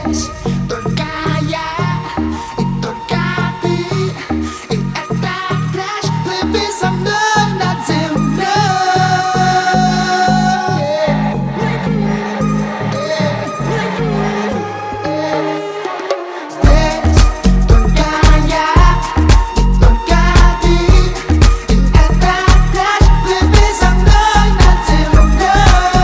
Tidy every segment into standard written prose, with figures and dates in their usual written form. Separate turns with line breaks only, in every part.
Здесь только я и только ты, и этот пляж, плыви со мной над землей. Здесь только я и только ты, и этот пляж, плыви со мной над землей.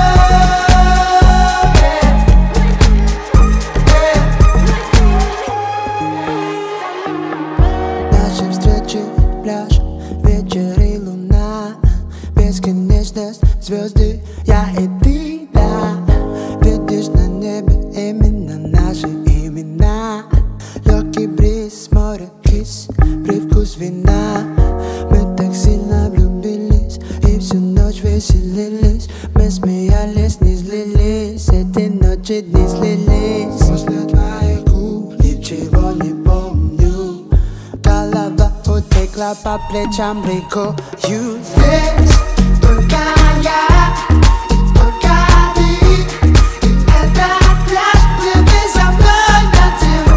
Наши встречи, пляж, вечер и луна, бесконечность, звезды, я и ты, да. Видишь на небе именно наши имена. Легкий бриз, море, кис, привкус вина. Мы так сильно влюбились и всю ночь веселились. Мы смеялись, не злились, эти ночи дни слились. После твоих губ ничего не помню. Голова утекла по плечам рекою. Здесь только я и только ты, и этот пляж, плыви со мной над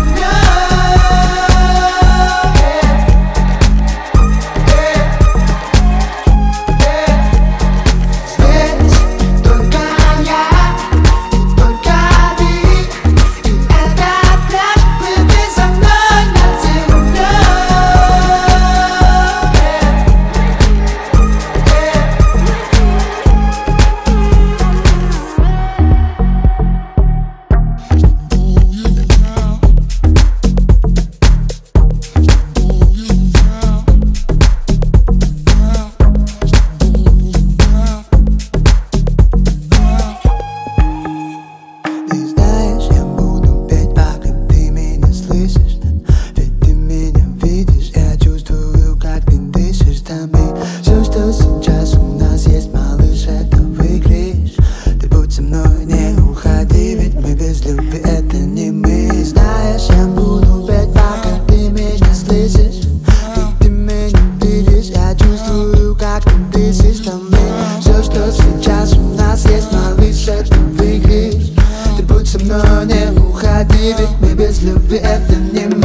землей. Здесь только я и только ты, и этот пляж, плыви со мной над землей. Ты знаешь, я буду петь, пока ты меня слышишь. Ведь ты меня видишь, я чувствую, как ты дышишь. Там и все, что сейчас у нас есть, малыш, это выигрыш. Ты будь со мной, не уходи, ведь мы без любви, это не мы. Знаешь, я буду петь, пока ты меня слышишь. Ведь ты меня видишь, я чувствую, как ты дышишь. Там и все, что сейчас у нас есть, малыш, это выигрыш. Ты будь со мной, не уходи, ведь мы без любви, это не мы.